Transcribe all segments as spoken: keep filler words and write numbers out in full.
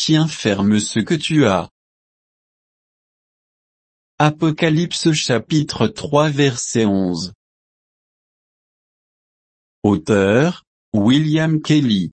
tiens ferme ce que tu as. Apocalypse chapitre trois verset onze. Auteur, William Kelly.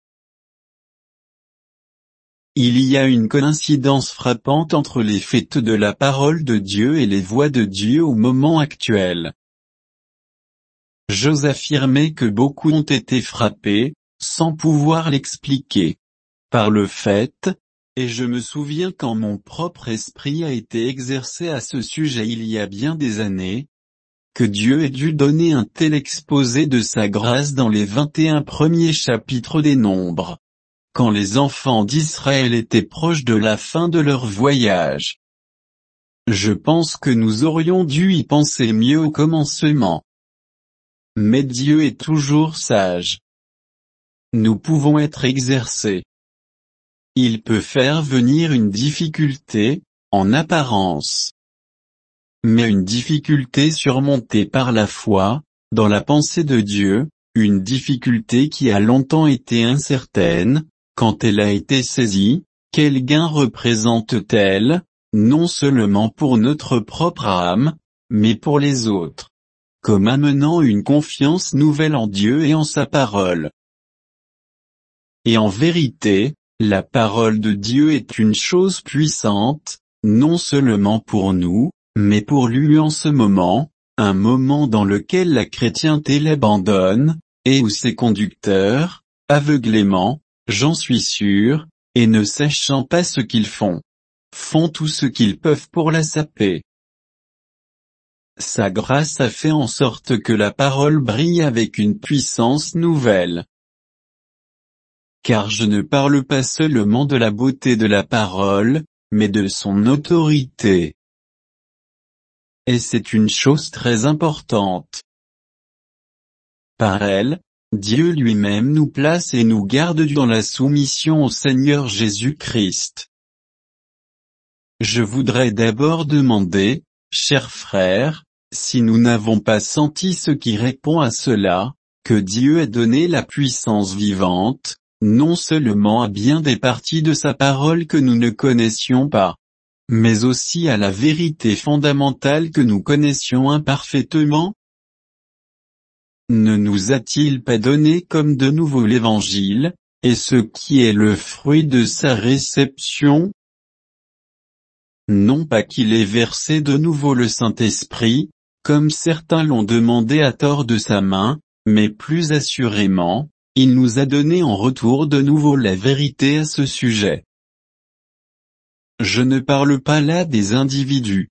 Il y a une coïncidence frappante entre les faits de la parole de Dieu et les voies de Dieu au moment actuel. J'ose affirmer que beaucoup ont été frappés, sans pouvoir l'expliquer, par le fait, et je me souviens quand mon propre esprit a été exercé à ce sujet il y a bien des années, que Dieu ait dû donner un tel exposé de sa grâce dans les vingt et un premiers chapitres des Nombres, quand les enfants d'Israël étaient proches de la fin de leur voyage. Je pense que nous aurions dû y penser mieux au commencement. Mais Dieu est toujours sage. Nous pouvons être exercés. Il peut faire venir une difficulté, en apparence. Mais une difficulté surmontée par la foi, dans la pensée de Dieu, une difficulté qui a longtemps été incertaine, quand elle a été saisie, quel gain représente-t-elle, non seulement pour notre propre âme, mais pour les autres, comme amenant une confiance nouvelle en Dieu et en sa parole. Et en vérité, la parole de Dieu est une chose puissante, non seulement pour nous, mais pour lui en ce moment, un moment dans lequel la chrétienté l'abandonne, et où ses conducteurs, aveuglément, j'en suis sûr, et ne sachant pas ce qu'ils font, font tout ce qu'ils peuvent pour la saper. Sa grâce a fait en sorte que la parole brille avec une puissance nouvelle. Car je ne parle pas seulement de la beauté de la parole, mais de son autorité. Et c'est une chose très importante. Par elle, Dieu lui-même nous place et nous garde dans la soumission au Seigneur Jésus-Christ. Je voudrais d'abord demander, chers frères, si nous n'avons pas senti ce qui répond à cela, que Dieu ait donné la puissance vivante, non seulement à bien des parties de sa parole que nous ne connaissions pas, mais aussi à la vérité fondamentale que nous connaissions imparfaitement. Ne nous a-t-il pas donné comme de nouveau l'Évangile, et ce qui est le fruit de sa réception? Non pas qu'il ait versé de nouveau le Saint-Esprit, comme certains l'ont demandé à tort de sa main, mais plus assurément, il nous a donné en retour de nouveau la vérité à ce sujet. Je ne parle pas là des individus.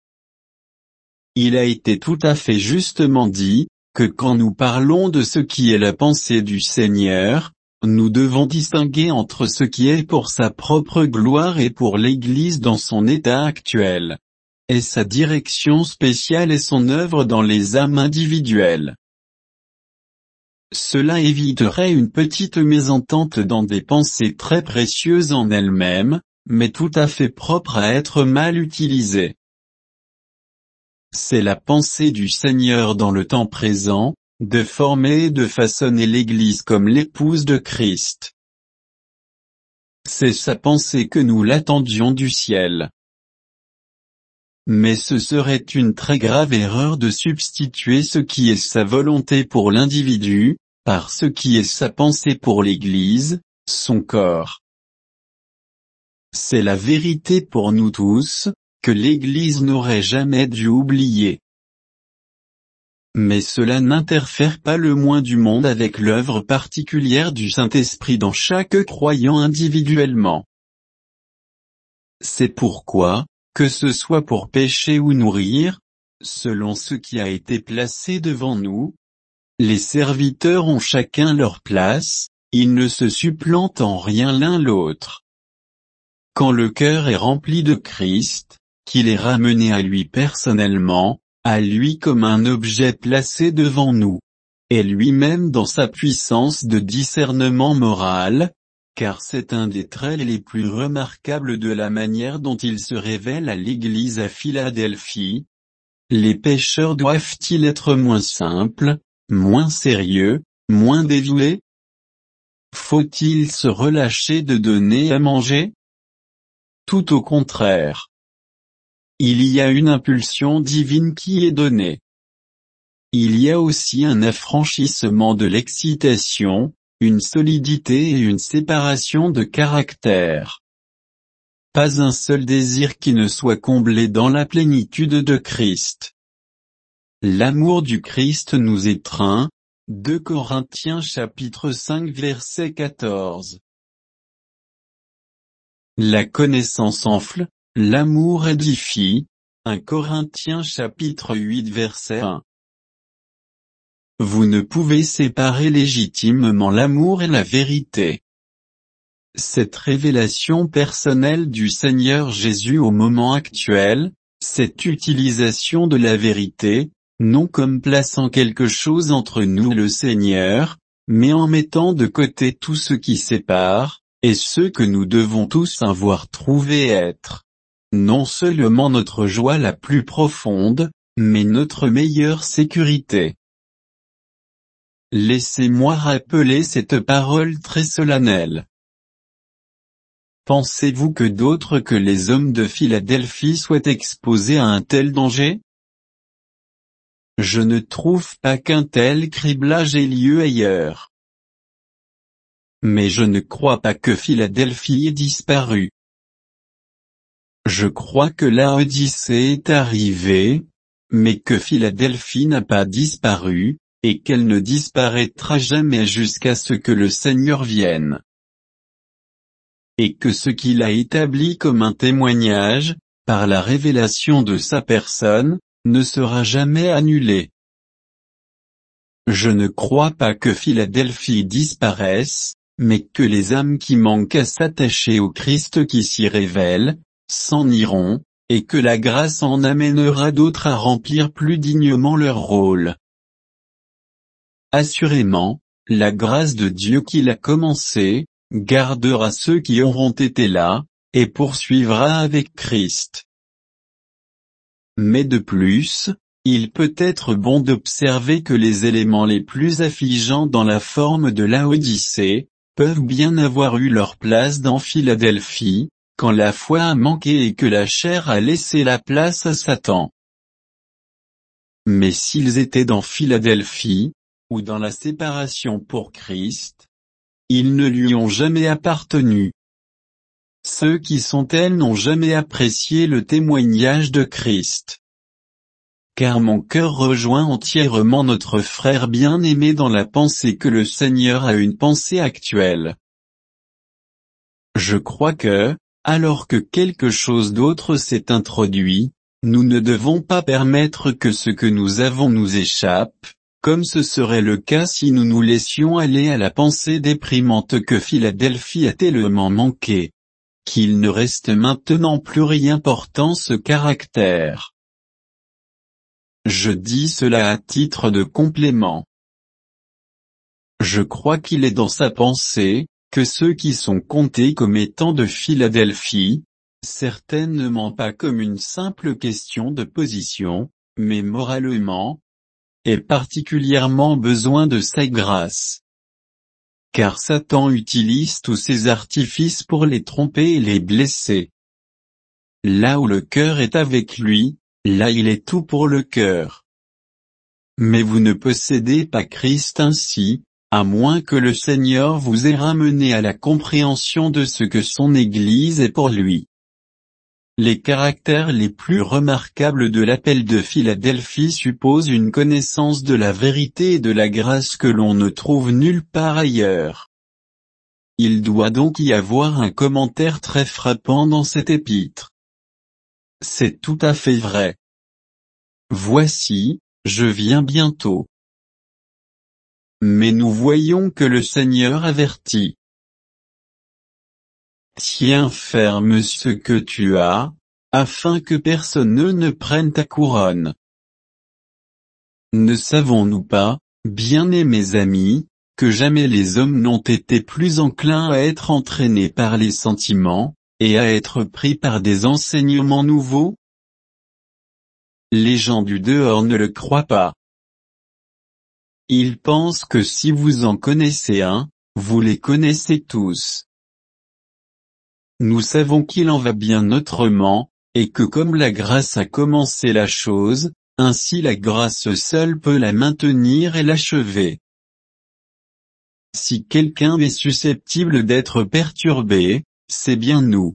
Il a été tout à fait justement dit, que quand nous parlons de ce qui est la pensée du Seigneur, nous devons distinguer entre ce qui est pour sa propre gloire et pour l'Église dans son état actuel, et sa direction spéciale et son œuvre dans les âmes individuelles. Cela éviterait une petite mésentente dans des pensées très précieuses en elles-mêmes, mais tout à fait propres à être mal utilisées. C'est la pensée du Seigneur dans le temps présent, de former et de façonner l'Église comme l'épouse de Christ. C'est sa pensée que nous l'attendions du ciel. Mais ce serait une très grave erreur de substituer ce qui est sa volonté pour l'individu, par ce qui est sa pensée pour l'Église, son corps. C'est la vérité pour nous tous, que l'Église n'aurait jamais dû oublier. Mais cela n'interfère pas le moins du monde avec l'œuvre particulière du Saint-Esprit dans chaque croyant individuellement. C'est pourquoi, que ce soit pour pécher ou nourrir, selon ce qui a été placé devant nous, les serviteurs ont chacun leur place, ils ne se supplantent en rien l'un l'autre. Quand le cœur est rempli de Christ, qu'il est ramené à lui personnellement, à lui comme un objet placé devant nous, et lui-même dans sa puissance de discernement moral, car c'est un des traits les plus remarquables de la manière dont il se révèle à l'Église à Philadelphie. Les pécheurs doivent-ils être moins simples, moins sérieux, moins dévoués? Faut-il se relâcher de donner à manger? Tout au contraire. Il y a une impulsion divine qui est donnée. Il y a aussi un affranchissement de l'excitation, une solidité et une séparation de caractère. Pas un seul désir qui ne soit comblé dans la plénitude de Christ. L'amour du Christ nous étreint, deux Corinthiens chapitre cinq verset quatorze. La connaissance enfle, l'amour édifie, un Corinthiens chapitre huit verset un. Vous ne pouvez séparer légitimement l'amour et la vérité. Cette révélation personnelle du Seigneur Jésus au moment actuel, cette utilisation de la vérité, non comme plaçant quelque chose entre nous et le Seigneur, mais en mettant de côté tout ce qui sépare, et ce que nous devons tous avoir trouvé être. Non seulement notre joie la plus profonde, mais notre meilleure sécurité. Laissez-moi rappeler cette parole très solennelle. Pensez-vous que d'autres que les hommes de Philadelphie soient exposés à un tel danger? Je ne trouve pas qu'un tel criblage ait lieu ailleurs. Mais je ne crois pas que Philadelphie ait disparu. Je crois que la Odyssée est arrivée, mais que Philadelphie n'a pas disparu, et qu'elle ne disparaîtra jamais jusqu'à ce que le Seigneur vienne. Et que ce qu'il a établi comme un témoignage, par la révélation de sa personne, ne sera jamais annulé. Je ne crois pas que Philadelphie disparaisse, mais que les âmes qui manquent à s'attacher au Christ qui s'y révèle, s'en iront, et que la grâce en amènera d'autres à remplir plus dignement leur rôle. Assurément, la grâce de Dieu qui l'a commencé, gardera ceux qui auront été là, et poursuivra avec Christ. Mais de plus, il peut être bon d'observer que les éléments les plus affligeants dans la forme de la Odyssée, peuvent bien avoir eu leur place dans Philadelphie, quand la foi a manqué et que la chair a laissé la place à Satan. Mais s'ils étaient dans Philadelphie, ou dans la séparation pour Christ, ils ne lui ont jamais appartenu. Ceux qui sont elles n'ont jamais apprécié le témoignage de Christ. Car mon cœur rejoint entièrement notre frère bien-aimé dans la pensée que le Seigneur a une pensée actuelle. Je crois que, alors que quelque chose d'autre s'est introduit, nous ne devons pas permettre que ce que nous avons nous échappe, comme ce serait le cas si nous nous laissions aller à la pensée déprimante que Philadelphie a tellement manqué. Qu'il ne reste maintenant plus rien portant ce caractère. Je dis cela à titre de complément. Je crois qu'il est dans sa pensée, que ceux qui sont comptés comme étant de Philadelphie, certainement pas comme une simple question de position, mais moralement, aient particulièrement besoin de sa grâce. Car Satan utilise tous ses artifices pour les tromper et les blesser. Là où le cœur est avec lui, là il est tout pour le cœur. Mais vous ne possédez pas Christ ainsi, à moins que le Seigneur vous ait ramené à la compréhension de ce que son Église est pour lui. Les caractères les plus remarquables de l'appel de Philadelphie supposent une connaissance de la vérité et de la grâce que l'on ne trouve nulle part ailleurs. Il doit donc y avoir un commentaire très frappant dans cet épître. C'est tout à fait vrai. Voici, je viens bientôt. Mais nous voyons que le Seigneur avertit. Tiens ferme ce que tu as, afin que personne ne prenne ta couronne. Ne savons-nous pas, bien-aimés amis, que jamais les hommes n'ont été plus enclins à être entraînés par les sentiments, et à être pris par des enseignements nouveaux? Les gens du dehors ne le croient pas. Ils pensent que si vous en connaissez un, vous les connaissez tous. Nous savons qu'il en va bien autrement, et que comme la grâce a commencé la chose, ainsi la grâce seule peut la maintenir et l'achever. Si quelqu'un est susceptible d'être perturbé, c'est bien nous.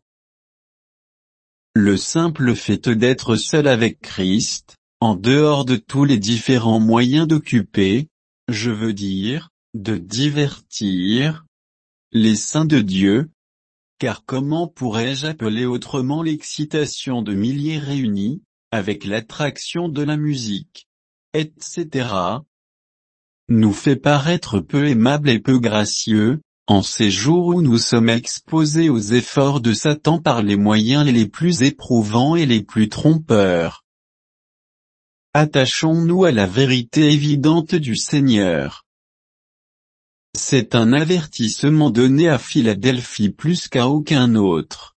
Le simple fait d'être seul avec Christ, en dehors de tous les différents moyens d'occuper, je veux dire, de divertir, les saints de Dieu, car comment pourrais-je appeler autrement l'excitation de milliers réunis, avec l'attraction de la musique, et cetera, nous fait paraître peu aimables et peu gracieux, en ces jours où nous sommes exposés aux efforts de Satan par les moyens les plus éprouvants et les plus trompeurs. Attachons-nous à la vérité évidente du Seigneur. C'est un avertissement donné à Philadelphie plus qu'à aucun autre.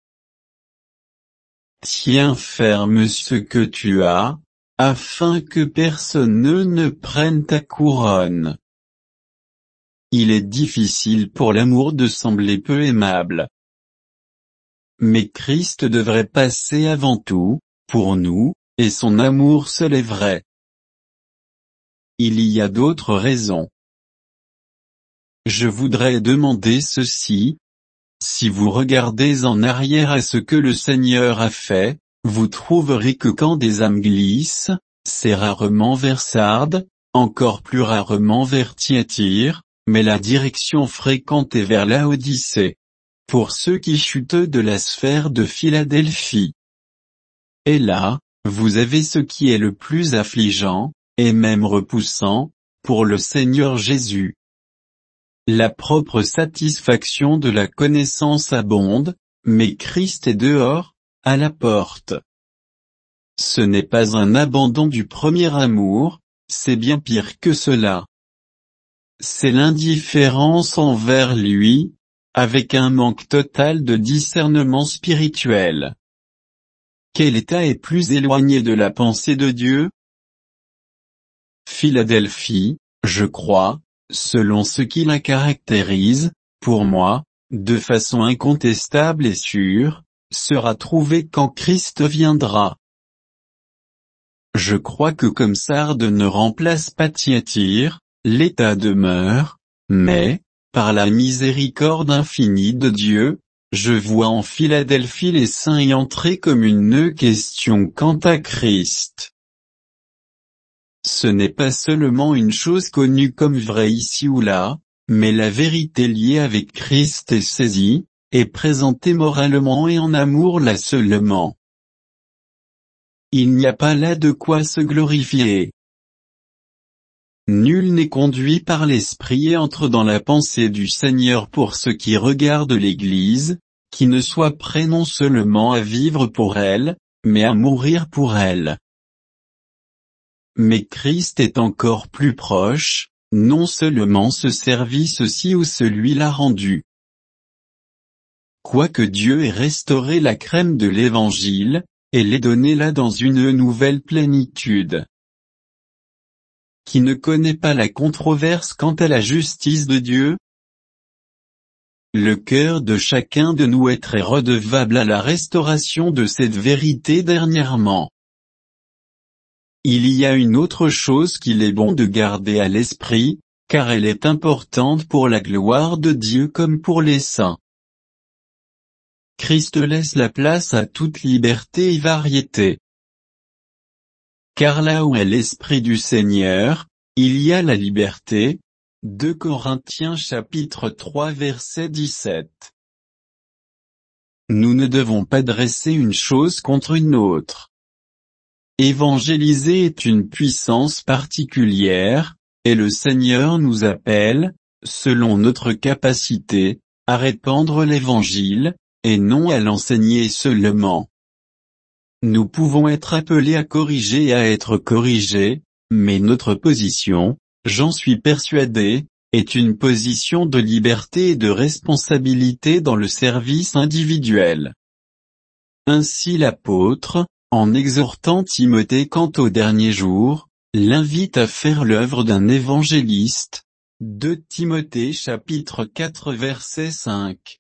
Tiens ferme ce que tu as, afin que personne ne prenne ta couronne. Il est difficile pour l'amour de sembler peu aimable. Mais Christ devrait passer avant tout, pour nous, et son amour seul est vrai. Il y a d'autres raisons. Je voudrais demander ceci. Si vous regardez en arrière à ce que le Seigneur a fait, vous trouverez que quand des âmes glissent, c'est rarement vers Sardes, encore plus rarement vers Thyatire, mais la direction fréquente est vers Laodicée. Pour ceux qui chutent de la sphère de Philadelphie. Et là, vous avez ce qui est le plus affligeant, et même repoussant, pour le Seigneur Jésus. La propre satisfaction de la connaissance abonde, mais Christ est dehors, à la porte. Ce n'est pas un abandon du premier amour, c'est bien pire que cela. C'est l'indifférence envers lui, avec un manque total de discernement spirituel. Quel état est plus éloigné de la pensée de Dieu? Philadelphie, je crois, selon ce qui la caractérise, pour moi, de façon incontestable et sûre, sera trouvée quand Christ viendra. Je crois que comme Sardes ne remplace pas Thyatire, l'état demeure, mais, par la miséricorde infinie de Dieu, je vois en Philadelphie les saints y entrer comme une question quant à Christ. Ce n'est pas seulement une chose connue comme vraie ici ou là, mais la vérité liée avec Christ est saisie, et présentée moralement et en amour là seulement. Il n'y a pas là de quoi se glorifier. Nul n'est conduit par l'Esprit et entre dans la pensée du Seigneur pour ceux qui regardent l'Église, qui ne soit prêt non seulement à vivre pour elle, mais à mourir pour elle. Mais Christ est encore plus proche, non seulement ce service-ci ou celui-là rendu. Quoique Dieu ait restauré la crème de l'Évangile, et l'ait donné là dans une nouvelle plénitude. Qui ne connaît pas la controverse quant à la justice de Dieu? Le cœur de chacun de nous est très redevable à la restauration de cette vérité dernièrement. Il y a une autre chose qu'il est bon de garder à l'esprit, car elle est importante pour la gloire de Dieu comme pour les saints. Christ laisse la place à toute liberté et variété. Car là où est l'Esprit du Seigneur, il y a la liberté. deux Corinthiens chapitre trois verset dix-sept. Nous ne devons pas dresser une chose contre une autre. Évangéliser est une puissance particulière, et le Seigneur nous appelle, selon notre capacité, à répandre l'Évangile, et non à l'enseigner seulement. Nous pouvons être appelés à corriger et à être corrigés, mais notre position, j'en suis persuadé, est une position de liberté et de responsabilité dans le service individuel. Ainsi l'apôtre, en exhortant Timothée quant aux derniers jours, l'invite à faire l'œuvre d'un évangéliste, deux Timothée chapitre quatre verset cinq.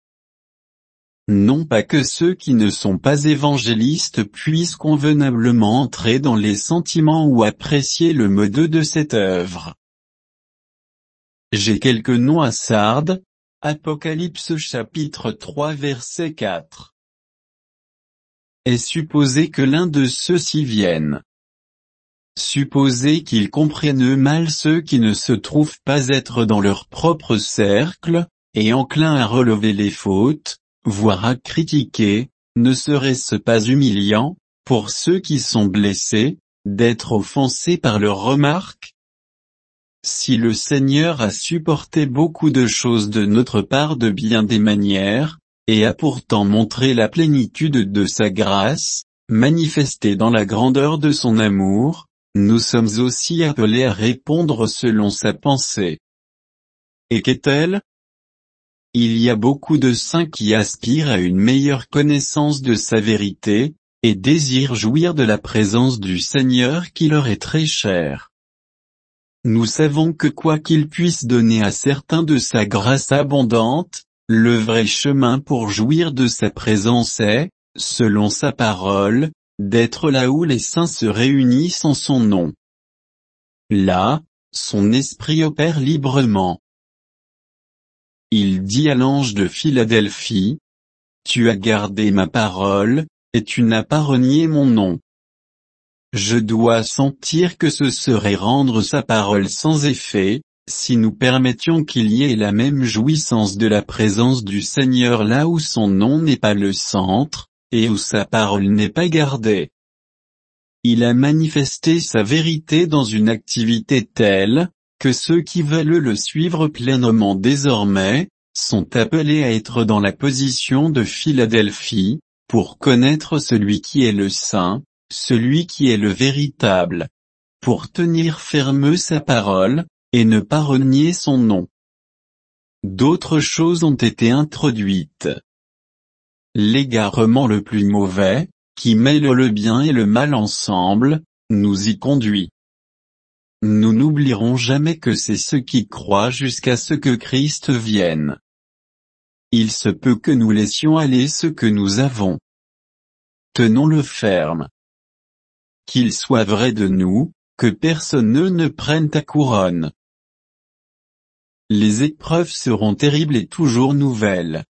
Non pas que ceux qui ne sont pas évangélistes puissent convenablement entrer dans les sentiments ou apprécier le mode de cette œuvre. J'ai quelques noms à Sardes, Apocalypse chapitre trois verset quatre. Est supposé que l'un de ceux-ci vienne. Supposez qu'ils comprennent mal ceux qui ne se trouvent pas être dans leur propre cercle, et enclins à relever les fautes, voire à critiquer, ne serait-ce pas humiliant, pour ceux qui sont blessés, d'être offensés par leurs remarques? Si le Seigneur a supporté beaucoup de choses de notre part de bien des manières, et a pourtant montré la plénitude de sa grâce, manifestée dans la grandeur de son amour, nous sommes aussi appelés à répondre selon sa pensée. Et qu'est-elle? Il y a beaucoup de saints qui aspirent à une meilleure connaissance de sa vérité, et désirent jouir de la présence du Seigneur qui leur est très cher. Nous savons que quoi qu'il puisse donner à certains de sa grâce abondante, le vrai chemin pour jouir de sa présence est, selon sa parole, d'être là où les saints se réunissent en son nom. Là, son esprit opère librement. Il dit à l'ange de Philadelphie, « Tu as gardé ma parole, et tu n'as pas renié mon nom. » Je dois sentir que ce serait rendre sa parole sans effet, si nous permettions qu'il y ait la même jouissance de la présence du Seigneur là où son nom n'est pas le centre, et où sa parole n'est pas gardée. Il a manifesté sa vérité dans une activité telle, que ceux qui veulent le suivre pleinement désormais, sont appelés à être dans la position de Philadelphie, pour connaître celui qui est le saint, celui qui est le véritable, pour tenir ferme sa parole, et ne pas renier son nom. D'autres choses ont été introduites. L'égarement le plus mauvais, qui mêle le bien et le mal ensemble, nous y conduit. Nous n'oublierons jamais que c'est ceux qui croient jusqu'à ce que Christ vienne. Il se peut que nous laissions aller ce que nous avons. Tenons-le ferme. Qu'il soit vrai de nous, que personne ne prenne ta couronne. Les épreuves seront terribles et toujours nouvelles.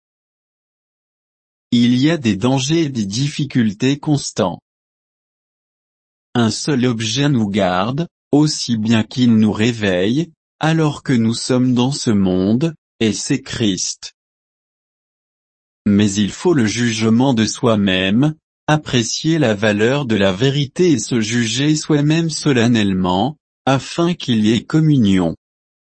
Il y a des dangers et des difficultés constants. Un seul objet nous garde, aussi bien qu'il nous réveille, alors que nous sommes dans ce monde, et c'est Christ. Mais il faut le jugement de soi-même, apprécier la valeur de la vérité et se juger soi-même solennellement, afin qu'il y ait communion.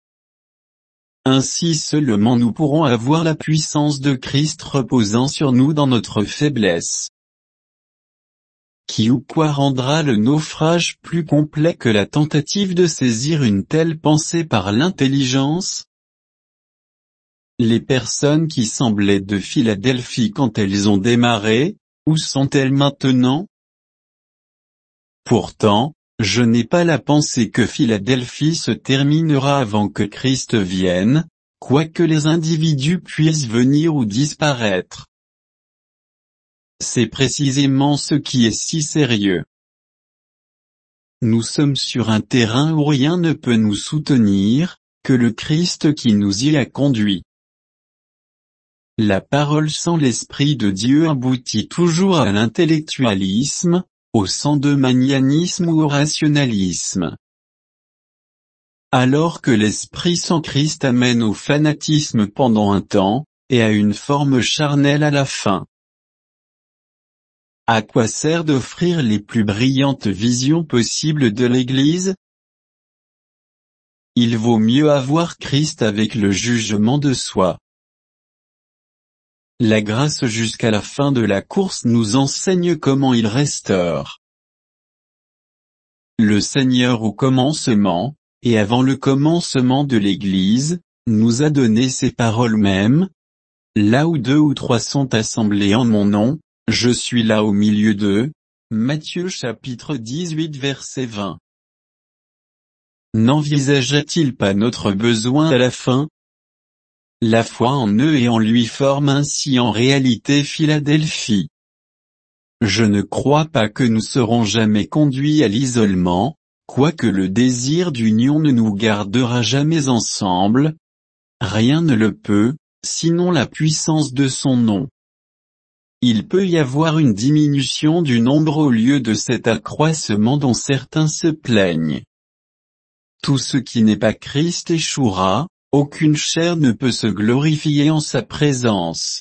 Ainsi seulement nous pourrons avoir la puissance de Christ reposant sur nous dans notre faiblesse. Qui ou quoi rendra le naufrage plus complet que la tentative de saisir une telle pensée par l'intelligence? Les personnes qui semblaient de Philadelphie quand elles ont démarré, où sont-elles maintenant? Pourtant, je n'ai pas la pensée que Philadelphie se terminera avant que Christ vienne, quoique les individus puissent venir ou disparaître. C'est précisément ce qui est si sérieux. Nous sommes sur un terrain où rien ne peut nous soutenir, que le Christ qui nous y a conduits. La parole sans l'Esprit de Dieu aboutit toujours à l'intellectualisme, au sang-de-manianisme ou au rationalisme. Alors que l'Esprit sans Christ amène au fanatisme pendant un temps, et à une forme charnelle à la fin. À quoi sert d'offrir les plus brillantes visions possibles de l'Église? Il vaut mieux avoir Christ avec le jugement de soi. La grâce jusqu'à la fin de la course nous enseigne comment il restaure. Le Seigneur au commencement, et avant le commencement de l'Église, nous a donné ces paroles mêmes. Là où deux ou trois sont assemblés en mon nom, je suis là au milieu d'eux. Matthieu chapitre dix-huit verset vingt. n'envisagea-t-il pas notre besoin à la fin? La foi en eux et en lui forme ainsi en réalité Philadelphie. Je ne crois pas que nous serons jamais conduits à l'isolement, quoique le désir d'union ne nous gardera jamais ensemble. Rien ne le peut, sinon la puissance de son nom. Il peut y avoir une diminution du nombre au lieu de cet accroissement dont certains se plaignent. Tout ce qui n'est pas Christ échouera, aucune chair ne peut se glorifier en sa présence.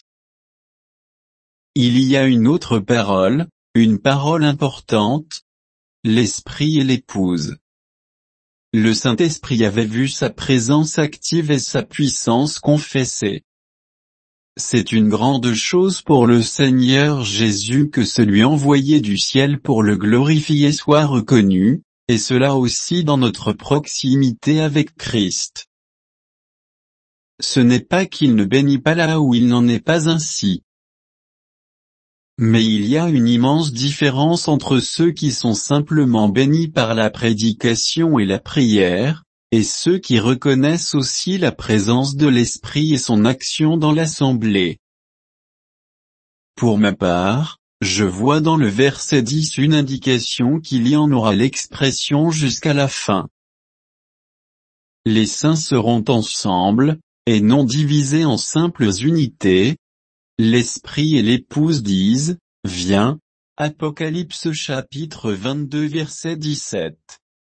Il y a une autre parole, une parole importante, l'Esprit et l'épouse. Le Saint-Esprit avait vu sa présence active et sa puissance confessée. C'est une grande chose pour le Seigneur Jésus que celui envoyé du ciel pour le glorifier soit reconnu, et cela aussi dans notre proximité avec Christ. Ce n'est pas qu'il ne bénit pas là où il n'en est pas ainsi. Mais il y a une immense différence entre ceux qui sont simplement bénis par la prédication et la prière, et ceux qui reconnaissent aussi la présence de l'Esprit et son action dans l'assemblée. Pour ma part, je vois dans le verset dix une indication qu'il y en aura l'expression jusqu'à la fin. Les saints seront ensemble, et non divisés en simples unités. L'Esprit et l'épouse disent, viens, Apocalypse chapitre vingt-deux verset dix-sept.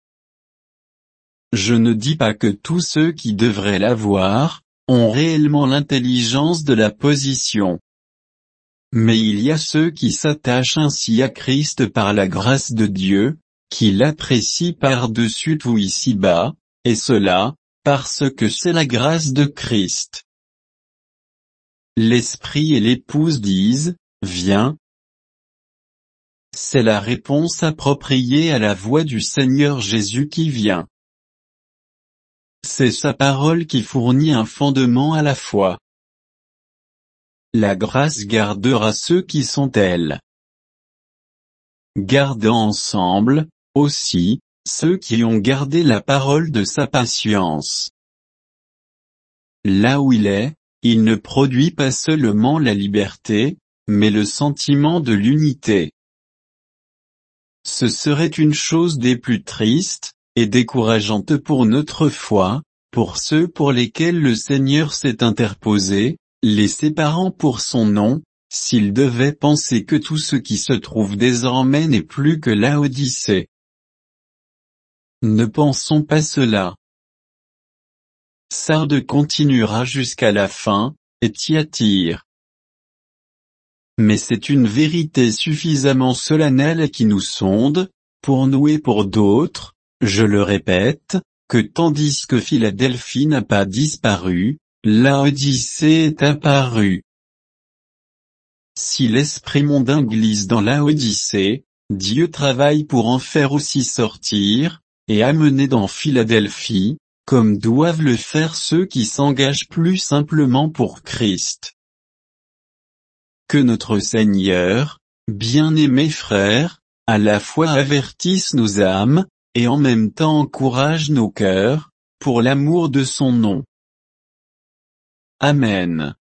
Je ne dis pas que tous ceux qui devraient l'avoir, ont réellement l'intelligence de la position. Mais il y a ceux qui s'attachent ainsi à Christ par la grâce de Dieu, qui l'apprécient par-dessus tout ici-bas, et cela, parce que c'est la grâce de Christ. L'Esprit et l'épouse disent, viens. C'est la réponse appropriée à la voix du Seigneur Jésus qui vient. C'est sa parole qui fournit un fondement à la foi. La grâce gardera ceux qui sont elles. Gardant ensemble, aussi, ceux qui ont gardé la parole de sa patience. Là où il est, il ne produit pas seulement la liberté, mais le sentiment de l'unité. Ce serait une chose des plus tristes, et décourageante pour notre foi, pour ceux pour lesquels le Seigneur s'est interposé, les séparant pour son nom, s'ils devaient penser que tout ce qui se trouve désormais n'est plus que Laodicée. Ne pensons pas cela. Sardes continuera jusqu'à la fin, et Thyatire. Mais c'est une vérité suffisamment solennelle qui nous sonde, pour nous et pour d'autres, je le répète, que tandis que Philadelphie n'a pas disparu, Laodicée est apparue. Si l'esprit mondain glisse dans Laodicée, Dieu travaille pour en faire aussi sortir, et amener dans Philadelphie, comme doivent le faire ceux qui s'engagent plus simplement pour Christ. Que notre Seigneur, bien-aimés frères, à la fois avertisse nos âmes, et en même temps encourage nos cœurs, pour l'amour de son nom. Amen.